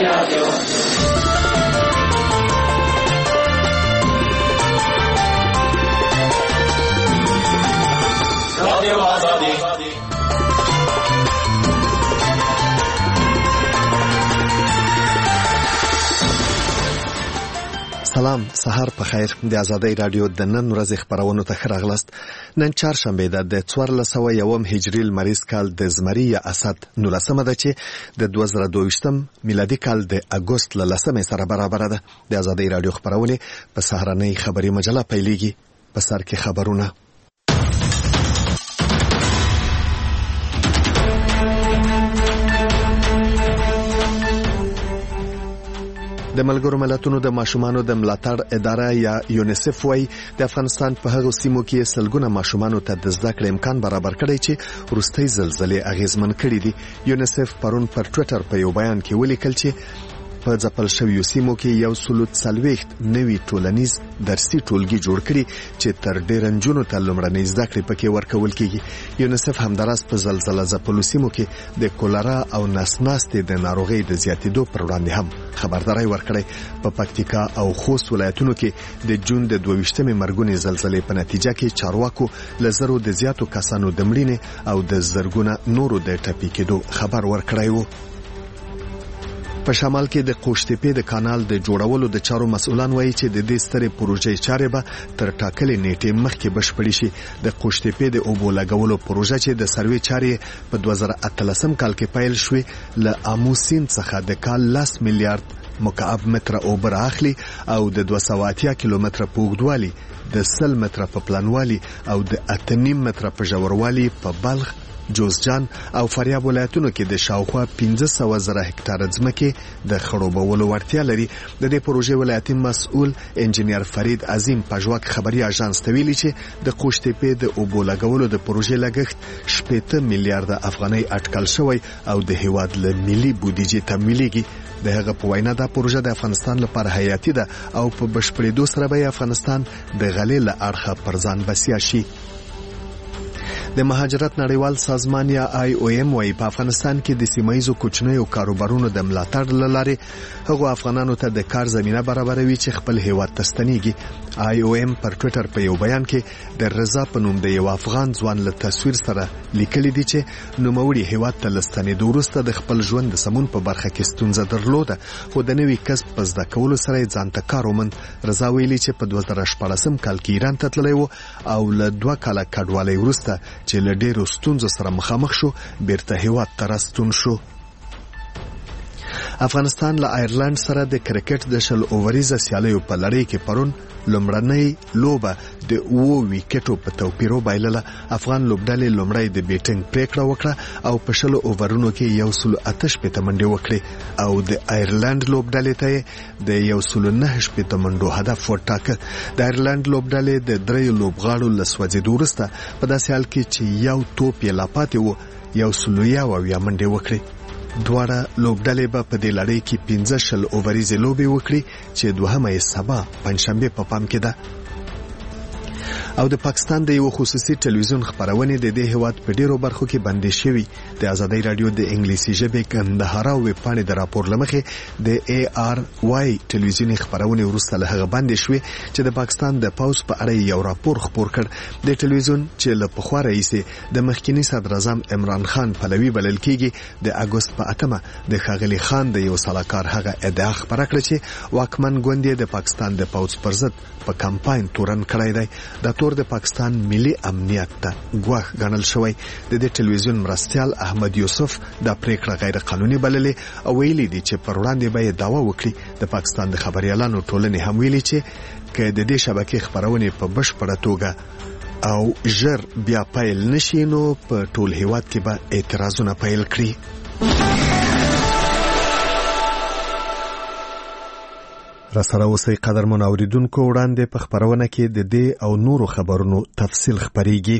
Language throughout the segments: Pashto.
رادیو رادیو آزادی. سلام، سهار په خیر. د آزادۍ رادیو د نن ورځې خبرونو ته ښه راغلاست. نن چهارشنبه ده د 1401 هجري لمریز کال د زمري یا اسد 19 ده چې د 2022 میلادي کال د اګوست له 10 سره برابر ده. د آزادۍ رادیو خبرونه په سهارنۍ خبري مجله پیلېږي. په سر کې خبرونه. د ملګرو ملتونو د ماشومانو د ملاتړ اداره یا یونیسف وايي د افغانستان په هغو سیمو کې سلګونه ماشومانو ته د زده کړې امکان برابر کړی چې وروستۍ زلزلې اغیزمن کړي دي. یونیسف پرون پر ټوئیټر په یو بیان کې ولیکل چې په ځپل شویو سیمو کې 140 نوي ټولنیز درسي ټولګي جوړ کړي چې تر ډېر نجونو ته لومړنۍ زده کړې پکې ورکول کیږي. یونیسف همداراز په زلزلې ځپلو سیمو کې د کولرا او نسناستې د ناروغۍ د زیاتېدو پر وړاندې هم خبرداري ورکړي. په پکتیکا او خوست ولایتونو کې د جون د 22مې مرګونې زلزلې په نتیجه کې چارواکو لزرو د زیاتو کسانو د مړینې او د زرګونه نورو د ټپي کېدو خبر ورکړی وو. په شمال کې د قوشتېپې د کانال د جوړولو د چارو مسؤلان وایي چې د دې سترې پروژې چارې به تر ټاکلې نیټې مخکې بشپړې شي. د قوشتېپې د اوبو لګولو پروژه چې د سروې چارې په 2013 کال کې پیل شوې له آمو سیند څخه د کال 10 میلیارډ مکعب متر اوبه راخلي او د 280 کیلومتره په اوږدوالي، د 100 متره په پلانوالي او د 8.5 متره په ژوروالي په بلخ، جوزجان او فاریاب ولایتونو کې د شاوخوا 15,000 هکتار ځمکې د خړوبولو وړتیا لري. د دې پروژې ولایتي مسؤل انجنیر فرید عظیم پژواک خبري اژانس ته ویلي چې د قوشتېپې د اوبو لګولو د پروژې لګښت 80 میلیارډ افغانۍ اټکل شوی او د هیواد له ملي بودیجې تمویلېږي. د هغه په وینا دا پروژه د افغانستان لپاره حیاتي ده او په بشپړېدو سره به افغانستان د غلې له اړخه پر ځان بسیا شي. د مهاجرت نړیوال سازمان یا IOM وايي په افغانستان کې د سیمایزو کوچنیو کاروبارونو د ملاتړ لارې هغو افغانانو ته د کار زمينه برابروي چې خپل هیواد ته ستنېږي. IOM پر ټوئیټر په یو بیان کې د رضا په نوم د یو افغان ځوان له تصویر سره لیکلي دي چې نوموړي هیواد ته لستنېدو وروسته د خپل ژوند د سمون په برخه کې ستونزه درلوده، خو د نوي کسب په زده کولو سره یې ځان ته کار وموند. رضا ویلي چې په 2014 کال کې ایران ته تللی و او له 2 کاله کډوالۍ وروسته چې له ډېرو ستونزو سره مخامخ شو بیرته هیواد ته راستون شو. افغانستان له آیرلند سره د کرکټ د 10 اووریزه سیالیو په لړۍ کې پرون لومړنۍ لوبه د 2 ویکټو په توپیر وبایلله. افغان لوبډلې لومړی د بیټینګ پریکړه وکړه او په 10 اوورونو کې 108 منډې وکړې او د آیرلند لوبډلې ته د 109 منډو هدف ورټاکه. د آیرلند لوبډلې د 3 لوبغاړو له سوځېدو وروسته په داسې حال کې چې یو توپ یې لا پاتې و 100 منډې وکړې. دواړه لوبډلې به په دې لړۍ کې 15 اووریزې لوبې وکړي چې دوهمه یې سبا پنځشنبه په پام کې ده. او د پاکستان د یو خصوصي ټلویزیون خبرونه د دې هواد په ډیرو برخو کې بندي شوی. د آزادۍ رادیو د انګلیسي ژبې کندهار او ویب پاڼې د راپور لمخې د ARY ټلویزیوني خبرونه ورسته له هغه بندي شوی چې د پاکستان د پاوز په اړه یو راپور خبر کړ. د ټلویزیون چې له پخوا رئیس د مخکنی صدر اعظم عمران خان پلوي بلل کیږي د اګوست په 8 د خاغلی خان د یو سلاکار هغه ادعا خبره کړه چې واکمن ګوند د پاکستان د پاوز پر ضد په کمپاین تورن کړی دی. د تور د پاکستان ملي امنیت ته ګواښ ګڼل شوی. د دې ټلویزیون مرستیال احمد یوسف د پریکړه غیر قانوني بللې او ویلي دي چې پر وړاندې به دعوا وکړي. د پاکستان د خبريالانو ټولنې هم ویلي چې که د دې شبکې خبرونه په بشپړه توګه او ژر بیا پیل نشي نو په ټول هیواد کې به اعتراضونه پیل کړي. را سره اوسئ قدرمن اوریدونکو، وړاندې په خبرونه کې د دې او نورو خبرونو تفصیل خبريږي.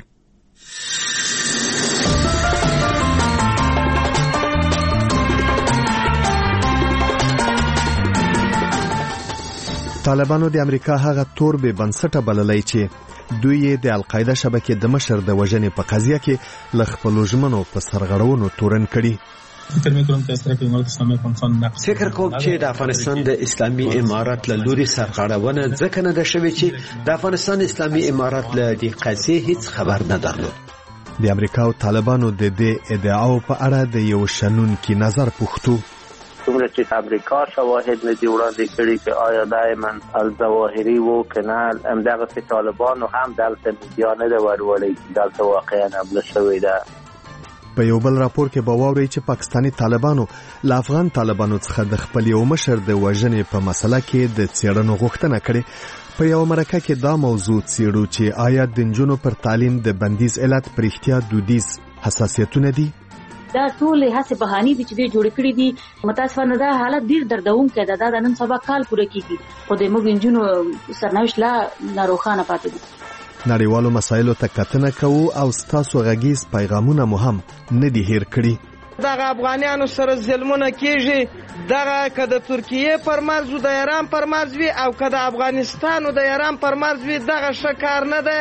طالبانو د امریکا هغه تور به بنسټه بللای چې دوی د القاعده شبکې د مشر د وژنې په قضیه کې ل خپل ژمنو په سرغړونو تورن کړي. فکر کوم چې د افغانستان د اسلامي امارات له لوري سرغړونه ځکه نه ده شوې چې د افغانستان اسلامي امارات له دې قضیې هیڅ خبر نه درلود. د امریکا او طالبانو د دې ادعاو په اړه د یو شنونکي نظر پوښتو. څومره چې امریکا شواهد نه دی وړاندې کړي چې آیا دایما الظواهري وو که نه، همدغه طالبانو هم دلته میډیا نه ده ورولې چې دلته واقعا حمله شوې ده. په یو بل راپور کې به واورئ چې پاکستاني طالبانو له افغان طالبانو څخه د خپل یو مشر د وژنې په مسله کې د څېړنو غوښتنه کړې. په یو مرکه کې دا موضوع څېړو چې آیا د نجونو پر تعلیم د بندیز علت پر اختیار دودیز حساسیتونه دي. دا ټول هڅه بهاني دي چې دوی جوړ کړی دي. متاسفانه دا حالت ډیر دردونکی ده. دا نن سبا کال پوره کیږي خو د موږ نجونو سرنوشت لا ناروخانه پاتې دي. نړیوالو مسایلو ته کتنه کوو او ستاسو غږیز پیغامونه مو هم نه دي هیر کړي. دغه افغانانو سره ظلمونه کیږي، دغه که د ترکیه پر مرز و د ایران پر مرز وي او که د افغانستان و د ایران پر مرز وي، دغه ښه کار نه ده.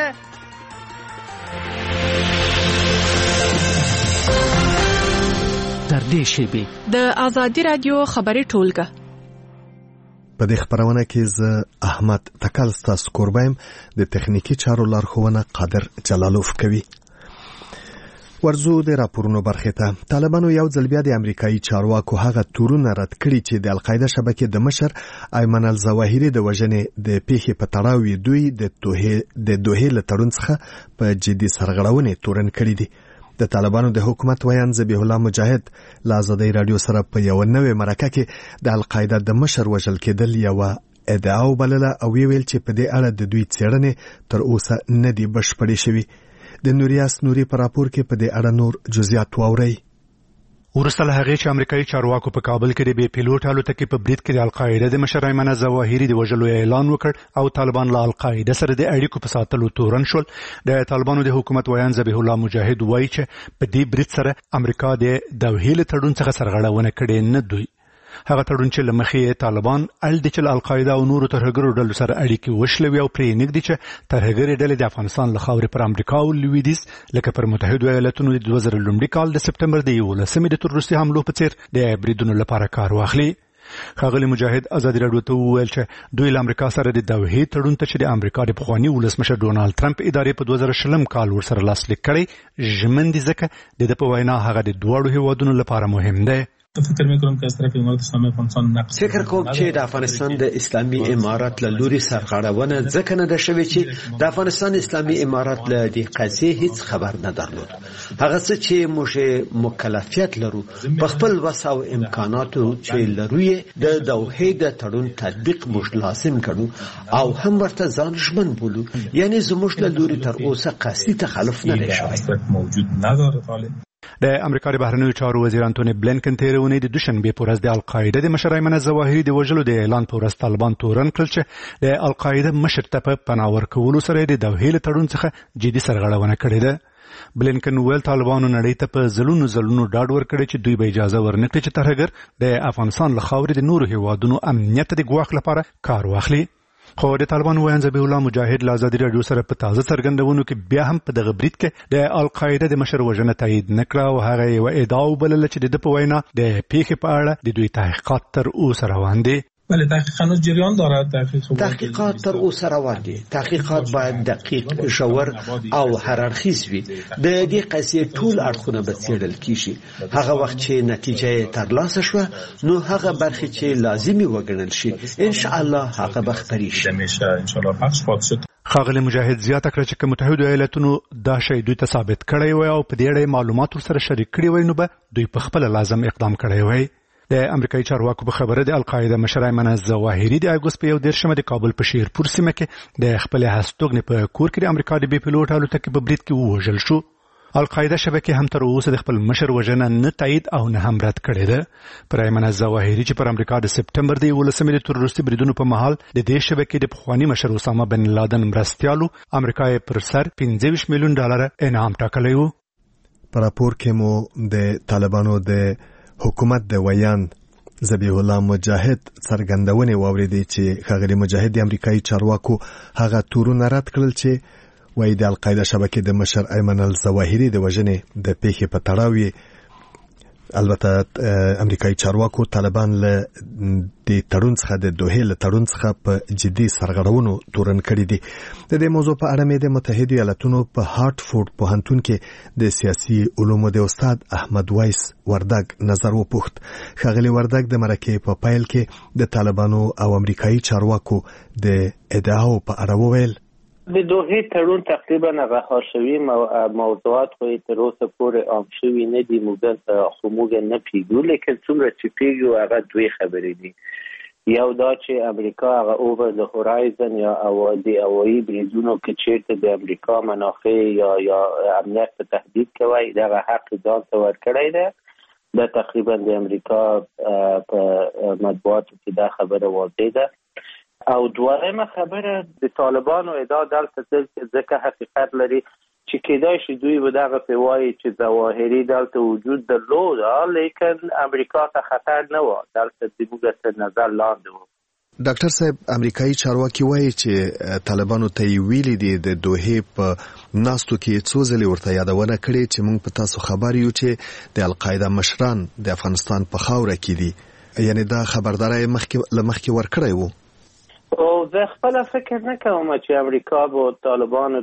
در دې شیبې د آزادي رادیو خبري ټولګه په دې خبرونه کې زه احمد تکل ستاسو کوربایم، د تخنیکی چارو لارښوونه قادر جلالوف کوي. ورزو د راپورونو برخه ته. طالبانو یو ځل بیا د امریکایي چارواکو هغه تورونه رد کړي چې د القاعده شبکې د مشر ایمن الظواهري د وژنې د پیښې په تړاو دوی د دوحې له تړون څخه په جدي سرغړونې تورن کړي دي. د طالبانو د حکومت ویان ذبیح الله مجاهد له آزادۍ رادیو سره په یو نوې مرکه کې د القاعده د مشر وژل کېدل یو ادعا وبلله او ویل چې په دې اړه د دوی څېړنې تر اوسه نه دي بشپړې شوې. د نوریاس نوري په راپور کې په دې اړه نور جزئیات واورئ. وروسته له هغې چې امریکایي چارواکو په کابل کې د بې پیلوټ الوتکې په برید کې د القاعده د مشر ایمن الظواهري د وژلو اعلان وکړ او طالبان له القاعده سره د اړیکو په ساتلو تورن شول. د طالبانو د حکومت ویان ذبیح الله مجاهد وایي چې په دې برید سره امریکا د دوحې له تړون څخه سرغړونه کړې نه دوی. هغه تړون چې لمخې طالبان ال د چل القاعده او نورو ترهګرو ډلو سره اړیکې وشلوي او پرې نګدي چې ترهګري ډلې د افغانستان له خاورې پر امریکا او لویدیز لکه پر متحده ایالاتونو د 2000 کال د سپټمبر د 11 د تروریستي حملو په څیر د بریدونو لپاره کار واخلي. ښاغلي مجاهد آزادي رادیو ته وویل چې دوی له امریکا سره د دوحې تړون ته چې د امریکا د پخواني ولسمشر ډونالد ټرمپ ادارې په 2020 کال ورسره لاسلیک کړی ژمن دي ځکه د په وینا هغه د دواړو هیوادونو لپاره مهم دی. فکر کوم چې د افغانستان د اسلامي امارات له لوري سرغړونه ځکه نه ده شوې چې د افغانستان اسلامي امارات له دې قضیې هیڅ خبر نه درلود. هغه څه چې موږ مکلفیت لرو په خپل وس او امکاناتو چې لرو د دوحې د تړون تطبیق موږ لازم ګڼو او هم ورته ځان ژمن بولو، یعنی زموږ له لوري تر اوسه قصدي تخلف نه دی شوی. د امریکا د بهرنیو چارو وزیر انټونی بلینکن تېره اونۍ د دوشنبې په ورځ د القاعده د مشر ایمن الظواهري د وژلو د اعلان په ورځ طالبان تورن کړل چې د القاعده مشر ته په پناه ورکولو سره د دوحې له تړون څخه جدي سرغړونه کړې ده. بلینکن ویل طالبانو نړۍ ته په ځلونو ډاډ ورکړی چې دوی به اجازه ورنکړي چې ترهګر د افغانستان له خاورې د نورو هیوادونو امنیت د ګواښ لپاره کار واخلي. خو د طالبان ویان ذبیح الله مجاهد له آزادي رادیو سره په تازه څرګندونو کې بیا هم په دغه برید کې د القاعده د مشر وژنه تایید نکړه او هغه یو ادعا وبلله چې د په وینا د پیښې په اړه د دوی تحقیقات تر اوسه روان دي. بله تحقیقات جریان دارد. تحقیقات تر اوسه روان دي. تحقیقات باید دقیق، ژور او هر اړخیز وي. د دې قضیې ټول اړخونه به څېړل کیږي. هغه وخت چې نتیجه ترلاسه شوه نو هغه برخې چې لازمي وګڼل شي ان شاء الله هغه به خپرې شي. ښاغلي مجاهد زیاته کړه چې متحده ایالاتونو دا شی دوی ته ثابت کړی وای او په دې اړه معلومات ورسره شریک کړي وای نو به دوی په خپل لازم اقدام کړی وای. د امریکایي چارواکو په خبره د القاعده مشر ایمن الظواهري د اګوست په 11 د کابل په شیرپور سیمه کې د خپل هستوګنې په کور کې د امریکا د بې پیلوټ الوتکې په برید کې ووژل شو. القاعده شبکې هم تر اوسه د خپل مشر وژنه نه تایید او نه هم رد کړې ده. پر ایمن الظواهري چې پر امریکا د سپټمبر د 11 د تروریستي بریدونو په مهال د دې شبکې د پخواني مشر اسامه بن لادن مرستيالو امریکا پر سر $25 میلیون انعام ټاکلی و. په راپور کې مو د طالبانو د حکومت د ویان ذبیح الله مجاهد څرګندونې واوریدې چې ښاغلي مجاهد د امریکایي چارواکو هغه تورونه رد کړل چې وایي د القاعده شبکې د مشر ایمن الظواهري د وژنې د پیښې په تړاو البته امریکایي چارواکو طالبان له د تړون څخه د دوحې له تړون څخه په جدي سرغړونو تورن کړي دي. د دې موضوع په اړه مې د متحده ایالاتونو په هارټفورد پوهنتون کې د سیاسي علومو د استاد احمد وایس وردګ نظر وپوښت. ښاغلي وردګ د مرکې په پیل کې د طالبانو او امریکایي چارواکو د ادعاو په اړه وویل. د دوحې تړون تقریبا هغه حاشوي موضوعات خو تر اوسه پورې عام شوي نه دي، موږ نه پیږو، لیکن څومره چې پیږو هغه دوی خبرې دي. یو دا چې امریکا هغه اوور د هورایزن یا د هوایي بریدونو کې چیرته د امریکا منافع یا امنیت ته تهدید کوي دغه حق ځان ته ورکړی دی. دا تقریبا د امریکا په مطبوعاتو کې دا خبره واضح ده. او دویمه خبره د طالبانو ادعا دلته ځکه حقیقت لري چې کېدای شي دوی به دغه په وایي چې ظواهري دلته وجود درلود، لیکن امریکا ته خطر نه و، دلته د موږ تر نظر لاندې و. ډاکټر صاحب، امریکایي چارواکي وایي چې طالبانو ته یې ویلي دي د دوحې په ناستو کې څو ځلې ورته یادونه کړې چې موږ په تاسو خبر یو چې د القاعده مشران د افغانستان په خاوره کې دي، یعنی دا خبرداري مخکې ورکړی وو. او زه خپل فکر نه کوم چې امریکا به طالبانو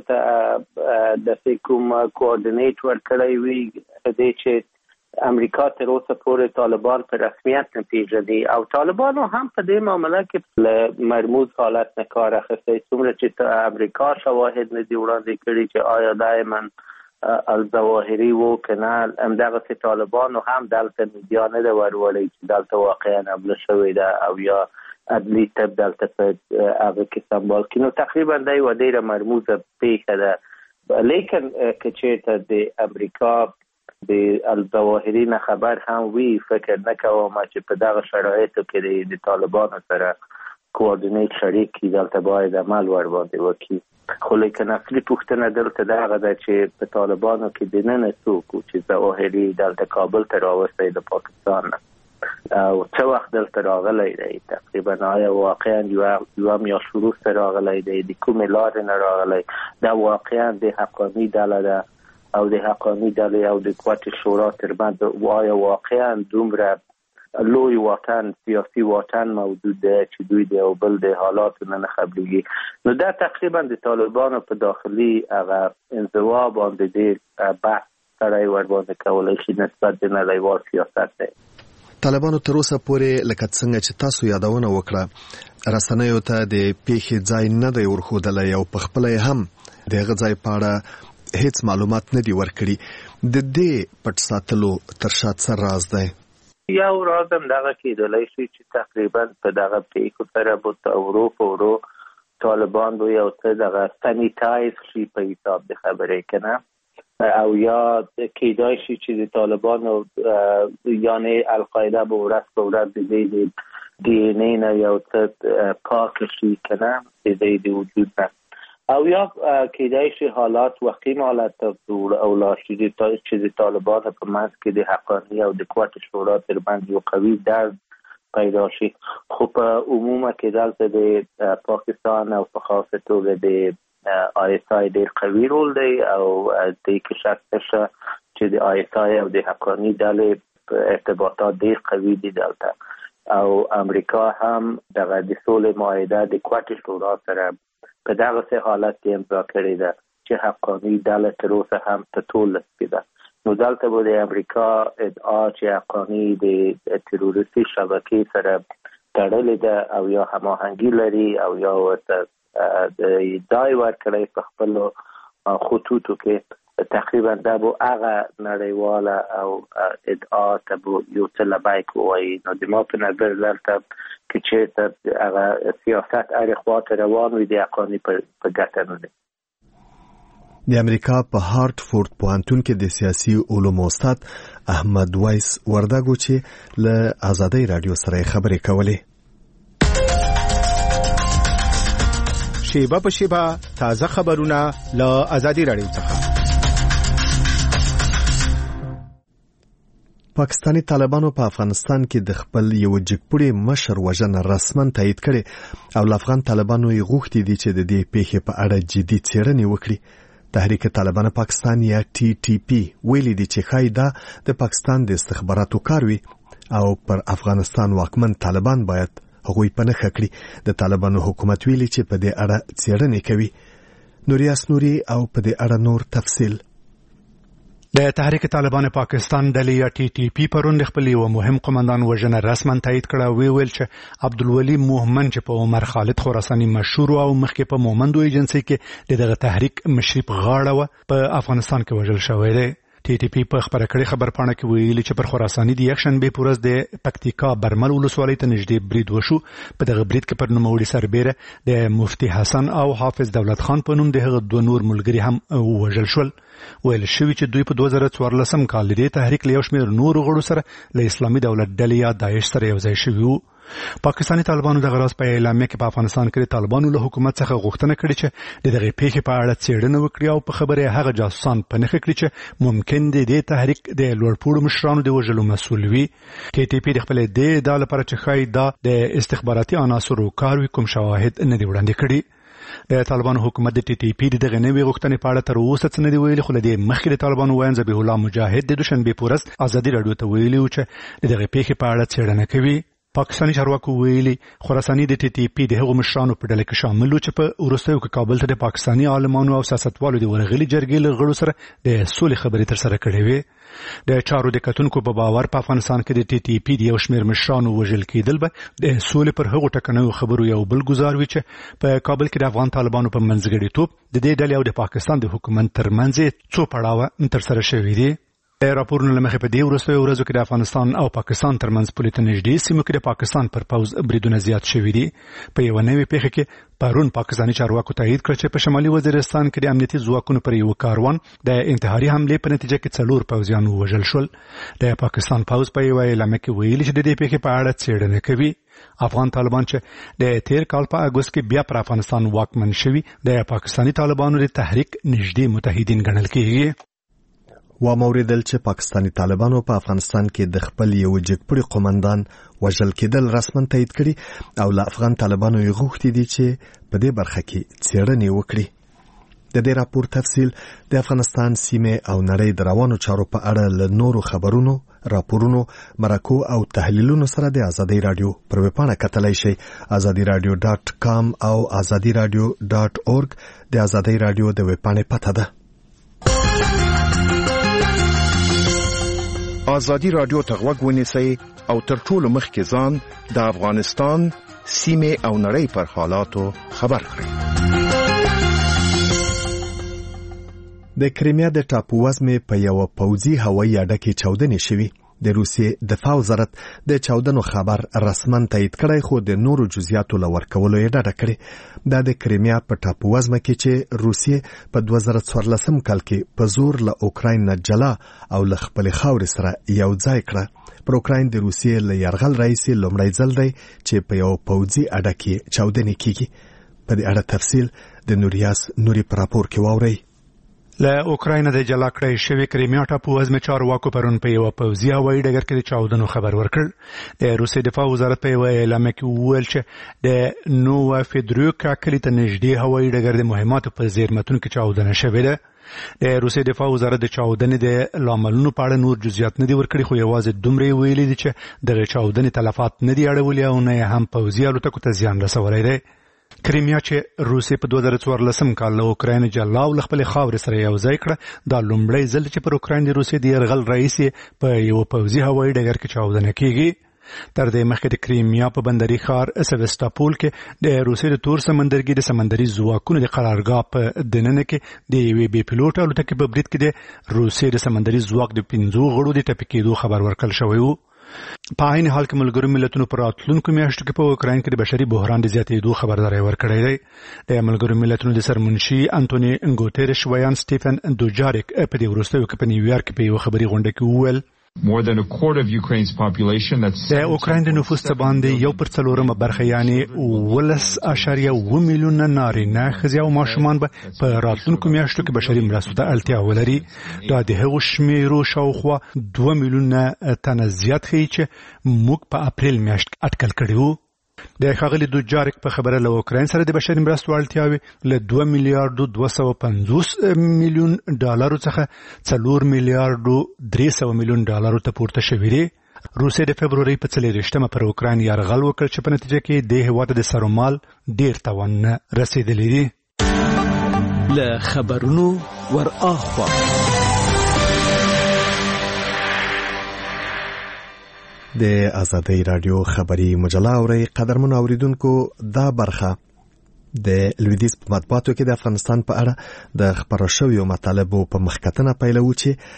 ته د کوم کوارډینیټ ورکړی وي، دې چې امریکا تر اوسه پورې طالبان په رسمیت نه پیژني او طالبانو هم په دې معاملې کې له مرموز حالت نه کار اخیستی. څومره چې امریکا شواهد نه دي وړاندې کړي چې آیا دایما الظواهري و که نه، همدغسې طالبانو هم دلته میډیا نه ده ورولې چې دلته واقعا حمله شوې ده او یا عدلی تب دلته په هغه کې سمبال کړي. نو تقریبا دا یوه ډېره مرموزه پیښه ده، لیکن که چېرته د امریکا د الظواهري نه خبر هم وي، فکر نه کوم چې په دغه شرایطو کې د طالبانو سره کوارډینیټ شریک کړي، دلته باید عمل ور باندې وکړي. خو لیکن اصلي پوښتنه دلته دغه ده چې په طالبانو کې دننه څوک چې ظواهري دلته کابل ته راوستی د پاکستان نه او څه وخت دلته راغلی دی، تقریبا آیا واقعا یوه میاشت وروسته راغلی دی، د کومې لارې نه راغلی، دا واقعا د حقاني ډله ده او د حقاني ډلې او د قوت شورا ترمنځ آیا واقعا دومره لوی واټن سیاسي واټن موجود ده چې دوی د یو بل د حالاتو نه خبرېږي. نو دا تقریبا د طالبانو په داخلي هغه انزوا باندې ډېر بحث سړی ور باندې کولی شي نسبت د نړیوال سیاست دی. طالبانو تر اوسه پورې لکه څنګه چې تاسو یادونه وکړه رسنیو ته د پیښې ځای نه دی ورښودلی او په خپله هم د هغه ځای په اړه هیڅ معلومات نه دي ورکړي. د دې پټ ساتلو تر شا څه راز دی؟ یو راز هم دغه کېدلی شي چې تقریبا په دغه پیښو سره به ورو په ورو طالبان به یو څه دغه سنیټایز شي په حساب د خبرې که نه، او یا کېدای شي چې د طالبانو یعنی القاعده به ورځ په ورځ د دې د ډي ان اې نه یو څه پاک شي که نه د دې د وجود نه، او یا کېدای شي حالات وخیم حالت ته ولاړ شي چې د طالبانو په منځ کې د حقاني او د قوت شورا ترمنځ یو قوي درد پیدا شي. خو په عمومه کې دلته د پاکستان او په خاصه توګه د ISI ډېر قوي رول دی او دې کې شک نشته چې د ISI او د حقاني ډلې ارتباطات ډېر قوي دي دلته، او امریکا هم دغه د سولې معاهده د قوت شورا سره په دغسې حالت کې امضا کړې ده چې حقاني ډله تر اوسه هم په تولس کې ده. نو دلته به د امریکا ادعا چې حقاني د تروریستي شبکې سره تړلې ده او یا هماهنګي لري او یا ورته د ځای ورکړی په خپلو خطوطو کې، تقریبا دا به هغه نړیواله او ادعا ته به یو څه لبیک ووایي. نو د ما په نظر دلته کې چېرته هغه سیاست هرې خوا ته روان وي د حقاني په ګټه نه دی. د امریکا په هارټفورد پوهنتون کې د سیاسي علومو استاد احمد وایس وردګ چې له آزادۍ رادیو سره خبرې کولې. شیبه په شیبه تازه خبرونه له آزادۍ رادیو څخه. پاکستانی طالبانو په افغانستان کې د خپل یو جګپوړي مشر وژنه رسماً تایید کړي او افغان طالبانو یې غوښتي دي چې د دې پیښې په اړه جدي څېړنې وکړي. تحریک طالبان پاکستان یا TTP ویلي دي چې ښایي دا د پاکستان د استخباراتو کار وي او پر افغانستان واکمن طالبان باید هغوی په نښه کړي. د طالبانو حکومت ویلي چې په دې اړه څېړنې کوي. نوریاس نوري او په دې اړه نور تفصیل. د تحریک طالبان پاکستان ډلې یا TTP پرون خپل یو مهم قومندان وژنه رسما تایید کړه. ویل چې عبدالولي مومن چې په عمر خالد خراساني مشهور او مخکې په مومندو ایجنسی کې دغه تحریک مشرف غاړه و په افغانستان کې وژل شوی دی. TTP په خبره کړي خبرپاڼه کې ویلي چې پر خراساني د یکشنبه پورز د پکتیکا برمل ولسوالۍ ته نږدې برید وشو. په دغه برید کې پر نوموړي سربېره د مفتی حسن او حافظ دولت خان په نوم د هغه دوه نور ملګري هم وژل شول. ویل شوی چې دوی په 2014 کال د تحریک له یو شمېر نورو غړو سره له اسلامي دولت ډلې یا داعش سره یو ځای شوي وو. پاکستاني طالبانو د غراس په اعلامیه کې په افغانستان کې طالبانو له حکومت څخه غوښتنه کړې چې د دغه پیښې په اړه څېړنه وکړي او په خبره هغه جاسوسان په نښه کړي چې ممکن دي د تحریک د لوړپوړو مشرانو د وژلو مسؤل وي. TTP د خپل د ادعا لپاره چې ښایي دا د استخباراتي عناصرو کار وي کوم شواهد نه دي وړاندې کړي. د طالبانو حکومت د TTP دغه نوې غوښتنې په اړه تر اوسه څه نه دي ویلي، خو د مخکې د طالبانو وایي ذبیح الله مجاهد د دوشنبه په ورځ ازادي راډیو ته ویلي چې دغه پیښې په اړه څېړنه کوي. پاکستاني چارواکو ویلي خراساني د TTP د هغو مشرانو په ډله کې شامل و چې په وروستیو کې کابل ته د پاکستاني عالمانو او سیاستوالو د ورغلي جرګې له غړو سره د سولې خبرې ترسره کړې وې. د چارو د کتونکو په باور په افغانستان کې د TTP د یو شمېر مشرانو وژل کېدل به د سولې پر هغو ټکنیو خبرو یو بل ګزار وي چې په کابل کې د افغان طالبانو په منځګړیتوب د دې ډلې او د پاکستان د حکومت ترمنځ څو پړاوه ترسره شوي دي. راپورونه لمخې په دې وروستیو ورځو کې د افغانستان او پاکستان ترمنځ پولې ته نږدې سیمو کې د پاکستان پر پوځ بریدونه زیات شوي دي. په یوه نوې پیښه کې پرون پاکستاني چارواکو تایید کړ چې په شمالي وزیرستان کې د امنیتي ځواکونو پر یو کاروان د انتحاري حملې په نتیجه کې 4 پوځیان ووژل شول. د پاکستان پوځ په یوه اعلامیه کې ویلي چې د دې پیښې په اړه څېړنه کوي. افغان طالبان چې د تیر کال په اګوست کې بیا پر افغانستان واکمن شوي د پاکستاني طالبانو د تحریک نږدې متحدین ګڼل کېږي. و موریدل چې پاکستاني طالبانو په افغانستان کې د خپل یو جګپړي قومندان وژل کېدل رسما تایید کړي او له افغان طالبانو یې غوښتي دي چې په دې برخه کې څېړنې وکړي. د دې راپور تفصیل د افغانستان سیمه او نړۍ د روانو چارو په اړه له نورو خبرونو، راپورونو، مرکو او تحلیلونو سره د ازادي رادیو پر ویبپاڼه کتلای شئ. azadiradio.com او azadiradio.org د ازادي رادیو د ویبپاڼې پته ده. ازادي رادیو ته غوږ ونیسئ او تر ټولو مخکې ځان د افغانستان سیمه او نړۍ پر حالاتو خبر کړئ. د کریمیا د ټاپو وزمې په یو پوځي هوایي اډه کې چاودنې شوې. د روسیې دفاع وزارت د چاودنو خبر رسما تایید کړی، خو د نورو جزئیاتو له ورکولو یې ډډه کړې. دا د کریمیا په ټاپو وزمه کې چې روسیې په 2014 کال کې په زور له اوکراین نه جلا او له خپلې خاورې سره یو ځای کړه. پر اوکراین د روسیې له یرغل راهیسې لومړی ځل دی چې په یو پوځي اډه کې چاودنې کیږي. په دې اړه تفصیل د نوریاس نوري په راپور کې واورئ. له اوکراین د جلا کړی شوی کریمیا ټاپو وزمې چارواکو پرون په یو پوځي هوایي ډګر کې د چاودنو خبر ورکړ. د روسیې دفاع وزارت په یو اعلامیه کې وویل چې د نووا فیدروکا کلي ته نږدې هوایي ډګر د مهماتو په زیرمتون کې چاودنه شوې ده. د روسیې دفاع وزارت د چاودنې د لاملونو په اړه نور جزئیات نه دي ورکړي، خو یوازې دومره ویلي دي چې دغه چاودنې تلفات نه دي اړولي او نه هم پوځي الوتکو ته زیان رسولی دی. کریمیا چې روسیې په 2014 کال له اوکراین جلا او خپل خاورې سره یو ځای کړه، دا لومړی ځل چې پر اوکراین د روسیې د یرغل رئیس په یو پوځي هوایي ډګر کې چاودنه کیږي. تر دې مخکې د کریمیا په بندري ښار سیواستوپول کې د روسیې د تور سمندرګي د سمندري ځواکونو د قرارګاه په دننه کې د یوې بې پیلوټه الوتکې په برید کې د روسیې د سمندري ځواک د 15 غړو د ټپي کېدو خبر ورکړل شوی و. په عین حال کې ملګرو ملتونو پر راتلونکو میاشتو کې په اوکراین کې د بشري بحران د زیاتېدو خبرداری ورکړی دی. د ملګرو ملتونو د سرمنشي انټونی ګوتریش ویان سټیفن دوجاریک په دې وروستیو کې په نیویارک کې په یو خبري غونډه کې وویل More than a quarter of Ukraine's population, that's د اوکراین د نفوس څخه باندې 1/4 برخه یعنی 10.1 میلیونه نارینه ښځې او ماشومان به په راتلونکو میاشتو کې بشري مرستو ته اړتیا ولري. دا د هغو شمیرو شاوخوا 2 میلیونه تنه زیات ښیي چې موږ په اپریل میاشت اټکل کړی وو. د ښاغلي دوجاریک په خبره له اوکراین سره د بشري مرستو اړتیاوې له 2 میلیارډ 250 میلیون ډالرو څخه 4 میلیارډ 300 میلیون ډالرو ته پورته شوې دي. روسیې د فبرورۍ په 4 پر اوکراین یرغل وکړ چې په نتیجه کې د هېواد د سرومال ډیر تاوان رسیدلی دی. له خبرونو ور اخوا د آزادۍ رادیو خبری مجله اوري قدرمن اوریدونکو دا برخه د لویدیز په مطبوعاتو کې د افغانستان په اړه د خبرو شویو مطالبو په مخکتنه پیلوي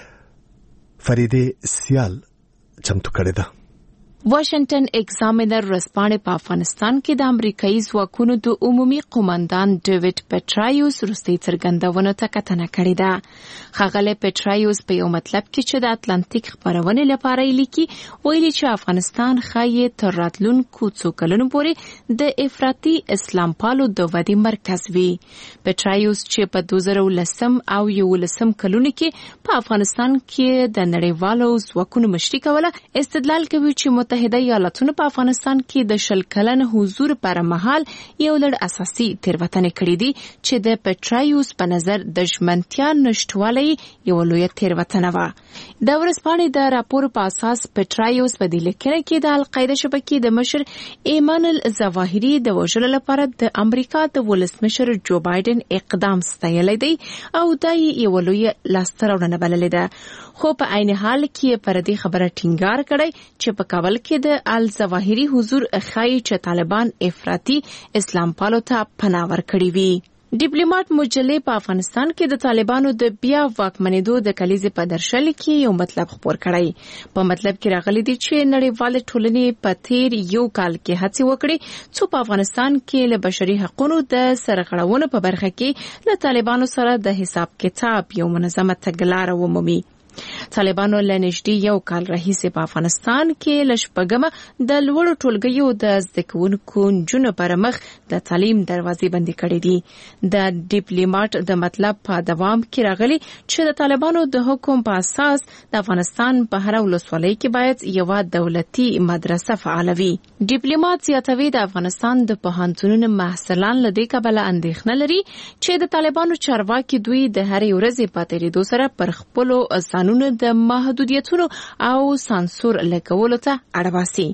چې فریده سیال چمتو کړی ده. واشنگټن ایگزامینر رسپانې په افغانستان کې د امریکایي ځواکونو د عمومي قومندان ډیوډ پټرایوس وروستۍ څرګندونه ته کتنه کړې ده. ښاغلی پټرایوس په یو مطلب کې چې د اتلانتیک خبرونې لپاره لیکي ویلي چې افغانستان ښایي تر راتلونکو څو کلونو پورې د افراطي اسلام پالو د ودې مرکز وي. پټرایوس چې په 2010 او 2011 کلونو کې په افغانستان کې د نړیوالو ځواکونو مشري کوله استدلال کوي چې متحده ایالاتونو په افغانستان کې د 10 کلن حضور پر مهال یو لړ اساسي تېروتنې کړې دي چې د پټرایوس په نظر د ژمنتیا نشټوالی یو لویه تېروتنه وه. د ورځپاڼې د راپور په اساس پټرایوس په دې لیکنه کې د القاعده شبکې د مشر ایمان الظواهري د وژلو لپاره د امریکا د ولسمشر جو بایدن اقدام ستایلی دی او دا یو لویه لاسته راوړنه بللې ده. خو په عین حال کې پر دې خبره ټینګار کړی چې په کابل کې د الظواهري حضور ښایي چې طالبان افراطي اسلام پالو ته پناه ورکړي وي. ډیپلوماټ مجلې په افغانستان کې د طالبانو د بیا واکمنېدو د کلیزې په درشل کې یو مطلب خپور کړی. په مطلب کې راغلي دي چې نړیوال ټولنې په تیر یو کال کې هڅې وکړي چې په افغانستان کې له بشري حقوقو د سرغړونو په برخه کې له طالبانو سره د حساب کتاب یو منظمه تګلاره ومومي. طالبانو له نږدې یو کال راهیسې په افغانستان کې له شپږمه د لوړو ټولګیو د زده کوونکو نجونو پر مخ د تعلیم دروازې بندې کړې دي. د ډیپلوماټ د مطلب په دوام کې راغلي چې د طالبانو د حکم په اساس د افغانستان په هر ولسوالۍ کې باید یو دولتي مدرسه فعال وي. ډیپلوماټ زیاتوي د افغانستان د پوهنتونونو محصلان له دې کبله اندېښنه لري چې د طالبانو چارواکي دوی د هرې ورځې په تېرېدو سره پر خپلو قانون د محدودیتونو او سانسور لګولو ته اړ باسي.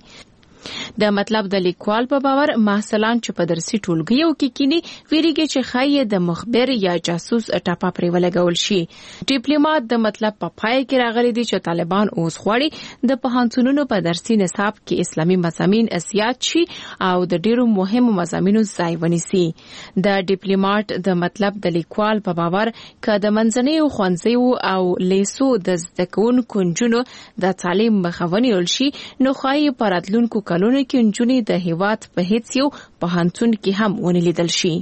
د مطلب د لیکوال په باور محصلان چې په درسي ټولګیو کې کینی ویریږي چې خایي د مخبر یا جاسوس ټاپه پرې ولګول شي. ډیپلوماټ د مطلب په پای کې راغلي دي چې طالبان اوس غواړي د پوهنتونونو په درسي نصاب کې اسلامي مضامین زیات شي او د ډیرو مهمو مضامینو ځای ونیسي. د ډیپلوماټ د مطلب د لیکوال په باور که د منځنیو ښوونځیو او لیسو د زده کوونکو نجونو د تعلیم مخه ونیول شي نو خایي په راتلونکو کلونو کې نجونې د هیواد په هیڅ یو پوهنتون کې هم ونه لیدل شي.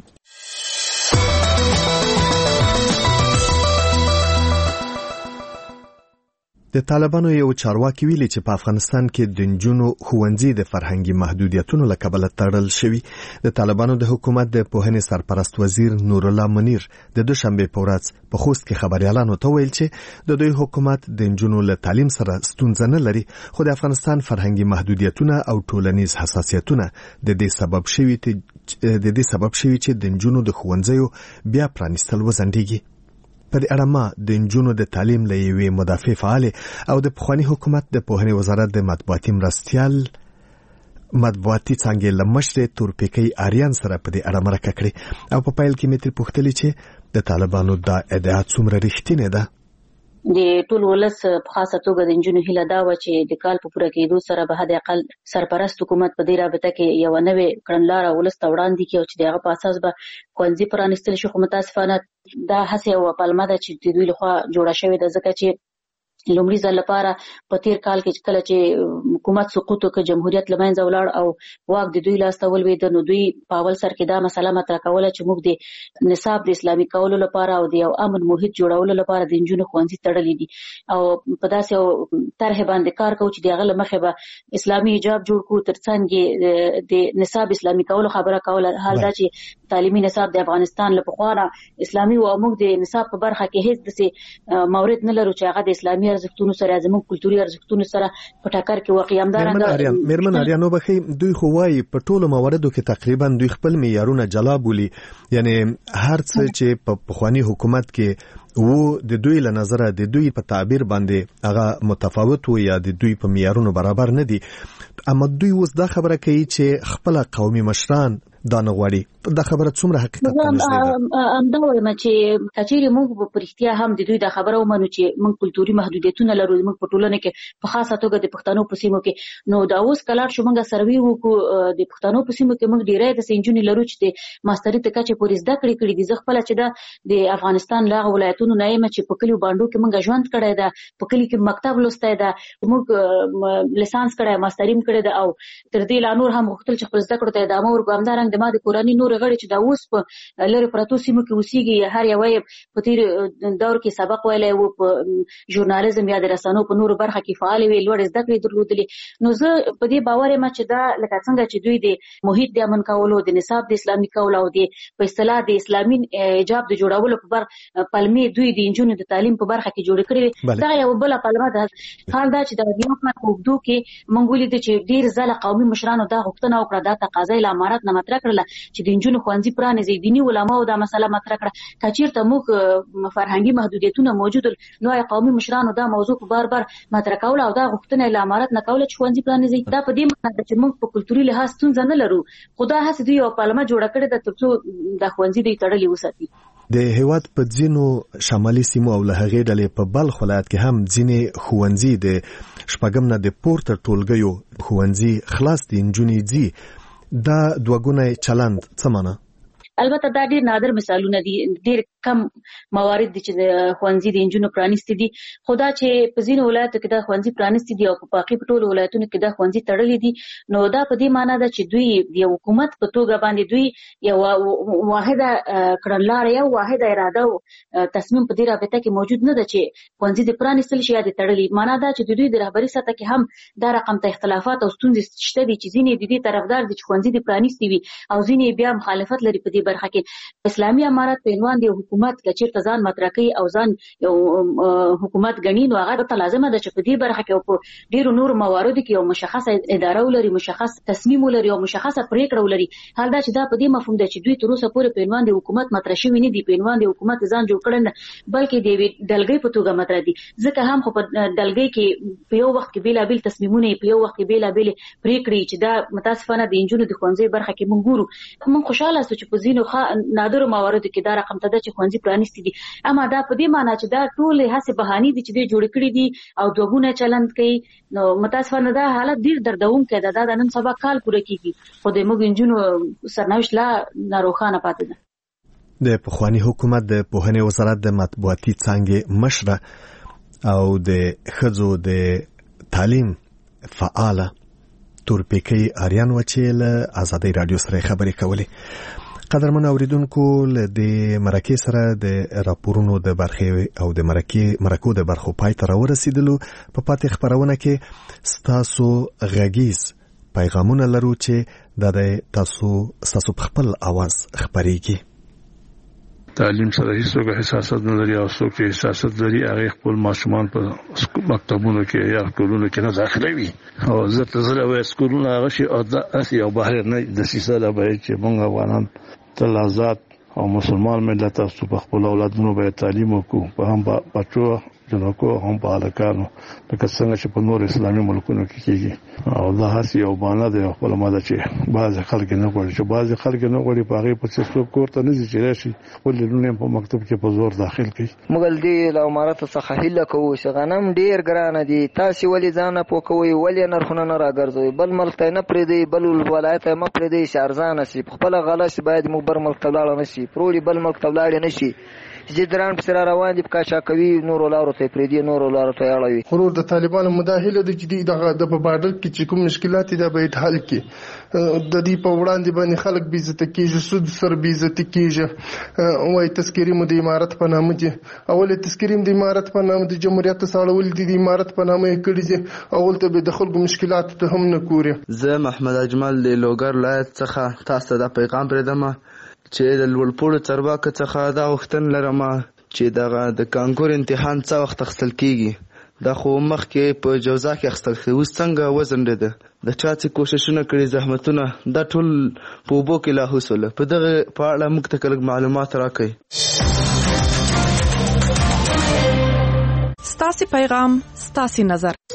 د طالبانو یو چارواکي ویلي چې په افغانستان کې د نجونو ښوونځي د فرهنګي محدودیتونو له کبله تړل شوي. د طالبانو د حکومت د پوهنې سرپرست وزیر نور الله منیر د دوشنبه په ورځ په خوست کې خبريالانو ته ویل چې د دوی حکومت د نجونو له تعلیم سره ستونزه نه لري خو د افغانستان فرهنګي محدودیتونه او ټولنیز حساسیتونه د دې سبب شوي چې د نجونو د ښوونځیو بیا پرانیستل وځنډیږي. په دې اړه ما د نجونو د تعلیم له یوې مدافع فعال او د پخوانی حکومت د پوهنې وزارت د مطبوعاتي مرستیال مطبوعاتي څانګې له مشر تورپیکی آریان سره په دې اړه مرکه کړې او په پایل کې مې ترې پوښتلې چې د طالبانو دا ادعا څومره رښتینې ده. د ټول ولس په خاصه توګه د نجونو هیله دا و چې د کال په پوره کېدو سره به حد اقل سرپرست حکومت په دې رابطه کې یو نوې کړنلاره ولس ته وړاندې کړي چې دغه په اساس به ښوونځي پرانیستل شي. خو متاسفانه دا هڅه او پلمه ده چې د دوی لخوا جوړه شوې ده ځکه چې لومړي ځل لپاره په تیر کال کې کله چې حکومت سقوط وکړ جمهوریت لمنځه ولاړ او واک د دوی لاس ته ولوېد نو دوی په اول سر کې دا مسله مطرح کوله چې موږ د نصاب د اسلامي کولو لپاره او د یو امن محیط جوړولو لپاره د نجونو ښوونځي تړلي دي او په داسې یو طرح باندې کار کوو چې د هغه له مخې به اسلامي حجاب جوړ کړو ترڅنګ د نصاب اسلامي کولو خبره کوله. حال دا چې تعلیمي نصاب د افغانستان له پخوا نه اسلامي او موږ د نصاب په برخه کې هیڅ داسې مورد نه لرو چې هغه د اسلامي ارزښتونو سره زموږ کلتوري ارزښتونو سره په ټکر کې واقعي همدارنګه مېرمن اریانو بخي دوی خو وايي په ټولو مواردو کې تقریبا دوی خپل معیارونه جلا بولي، یعنی هر څه چې په پخوانی حکومت کې د دوی له نظره د دوی په تعبیر باندې هغه متفاوت و یا د دوی په معیارونو برابر نه دي، اما دوی اوس دا خبره کوي چې خپل قومي مشران دا نه غواړي. دا خبره څومره حقیقت ده؟ همدا وایم چې کچېرې موږ په رښتیا هم د دوی دا خبره ومنو چې موږ کلتوري محدودیتونه لرو موږ په ټولنه کې په خاصه توګه د پښتنو په سیمو کې، نو دا اوس کلار شو موږ سروي وکړو د پښتنو په سیمو کې موږ ډیرې د سنجونی لرو چې د ماستری ته کچې پورې زده کړې دي. زه خپل چې د افغانستان لاغ ولایتونو نه یم چې په کلیو باندې کې موږ ژوند کړی دا، په کلی کې مکتب لوستی دا، موږ لیسانس کړی ماستریم کړی دا، او تر دې لا نور هم غوښتل چې خپل زده کړو ته ادامه ورکړو. همدارنګه د ما د کورنۍ نور غړي چې دا اوس په لری پراتو سیمو کې اوسېږي، هر یو په تیر دور کې سبق ویلی وو، په ژورنالیزم یا د رسنیو په نورو برخه کې فعال وي، لوړ زده کړې درلودلې. نو زه په دې باور یم چې دا لکه څنګه چې دوی د محیط د امن کولو، د نصاب د اسلامي کولو او د په اصطلاح د اسلامي حجاب د جوړولو په پلمې دوی د انجونو د تعلیم په برخه کې جوړ کړې، دا یو بل پلمه ده. حال دا چې د یو کال په اوږدو کې موږ ولیدل چې ډیر ځله قومي مشرانو دا غوښتنه وکړه، دا تقاضا یې له امارت نه مطرح کړله چې د انجونو ښوونځي پرانیزي. دیني علماو دا مسله مطرح کړه، کچېرته موږ فرهنګي محدودیتونه موجود نو قومي مشرانو دا موضوع په بار بار مطرح کوله او دا غوښتنه یې له امارت نه کوله چې ښوونځي پرانیزي. دا په دې معنی ده چې موږ په کلتوري لحاظ ستونزه نه لرو، خو دا هسې دوی یو پلمه جوړه کړې ده ترڅو دا ښوونځي دوی تړلي وساتي. د هیواد په ځینو شمالي سیمو او له هغې ډلې په بلخ ولایت کې هم ځینې ښوونځي د شپږم نه د پورته ټولګیو ښوونځي خلاص دي، نجونې ځي. دا دوه ګونی چلند څه معنی؟ البته دا ډیر نادر مثالونه دي، ډیر کم موارد دي چې د ښوونځي د انجونو پرانیستي دي، خو دا چې په ځینو ولایتو کې دا ښوونځي پرانیستي دي او په باقي په ټولو ولایتونو کې دا ښوونځي تړلي دي، نو دا په دې معنی ده چې دوی د حکومت په توګه باندې دوی یو واحده کړنلاره، یو واحده اراده او تصمیم په دې رابطه کې موجود نه ده چې ښوونځي د پرانیستل شي یا د تړلي. معنی دا چې د دوی د رهبري سطح کې هم دا رقم ته اختلافات او ستونزې شته دي چې ځینې د دې طرفدار دي چې ښوونځي د پرانیستي وي او ځینې بیا مخالفت لري په دې برخه کې. اسلامي امارت په عنوان د حکومت کچېرته ځان مطرح کوي او ځان یو حکومت ګڼي، نو هغه ته لازمه ده چې په دې برخه کې او په ډیرو نورو مواردو کې یو مشخصه اداره ولري، مشخص تصمیم ولري او مشخصه پریکړه ولري. حال دا چې دا په دې مفهوم ده چې دوی تر اوسه پورې په عنوان د حکومت مطرح شوي نه دي، په عنوان د حکومت ځان جوړ کړل نه، بلکې د یوې ډلګۍ په توګه مطرح دي. ځکه هم خو په ډلګۍ کې په یو وخت کې بېلابېل تصمیمونه، په یو وخت کې بېلابېلې پریکړې چې دا متاسفانه د انجونو د ښوونځي برخه کې موږ ګورو. موږ خوشحاله یاستو چې په ځینو نادرو مواردو کې دا رقم ته ده چې ښوونځي پرانیستي دي، اما دا په دې معنی چې دا ټولې هڅې بهانې دي چې دوی جوړې کړي دي او دوه ګونه چلند کوي. نو متاسفانه دا حالت ډېر دردونکی ده، دا د نن سبا کال پوره کېږي خو د موږ نجونو سرنوشت لا ناروښانه پاتې ده. د پخواني حکومت د پوهنې وزارت د مطبوعاتي څانګې مشره او د ښځو د تعلیم فعاله تورپیکۍ اریان و چې له آزادۍ رادیو سره خبرې کولې. قدرمن اوریدونکو، له دې مرکې سره د راپورونو د برخې او د مرکو د برخو پای ته راورسېدلو. په پاتې خبرونه کې ستاسو غږیز پیغامونه لرو چې د تاسو په خپل आवाज خبرېږي. تعلیم سره هیڅوک حساسیت نه لري او څوک چې حساسیت لري هغه خپل ماشومان په مکتبونو کې یا سکولونو کې نه داخلوي او زه وایي سکولونه هغه شي او داسې یو بهر نه د سیسه لا به چې موږ افغانان تل آزاد او مسلمان ملت تاسو په خپل اولادونو به تعلیم وکړو، په هم بچو جنکو هم په هلکانو لکه څنګه چې په نور اسلامي ملکونو کې کېږي. او دا هسې یو بانه دی خپله ماده چې بعضې خلک نه غواړي، چې بعضې خلک نه غواړي په هغې پسې څوک کور ته نه ځي چې راشي خپل لورونه په مکتب کې په زور داخل کړي. موږ دې له امارت څخه هیله کوو چې غنم ډېر ګرانه دي، تاسې ولې ځان نه پوه کوئ، ولې نرخونه نه راګرځوئ، بل ملک ته یې نه پرېږدئ، بل ولایت ته یې مه پرېږدئ چې ارزانه شي. په خپله غله شي باید موږ بل ملک ته ولاړه نه شي، پروړي بل ملک ته ولاړې نه شي چې دران پسې را روان دي په کاچا کوي، نورو لارو ته یې پرېږدي، نورو لارو ته یې اړوي. غرور د طالبانو مداهله ده چې د په بارډر کې چې کوم مشکلات دي دا باید حل کړي. د دې په وړاندې باندې خلک بې عزته کېږي، سود سره بې عزتي کېږي. وایي تذکرې مو د امارت په نامه دي، اول تذکرې د امارت په نامه د جمهوریت ساړول دي، د امارت په نامه یې کړي دي، اول ته به د خلکو مشکلات ته هم نه ګوري. زه محمد اجمل د لوګر ولایت څخه تاسو ته دا پیغام پرېږدم چې د لوړپوړو چارواکو څخه دا غوښتنه لرم چې د کانکور امتحان څه وخت اخیستل کېږي، دا خو مخکې په جوزا کې اخیستل شوی، اوس څنګه وځنډېده؟ د چا چې کوششونه کړي، زحمتونه، دا ټول په اوبو کې لاهو سول. په دغه په اړه موږ ته لږ معلومات راکړئ. ستاسې پیغام ستاسې نظر.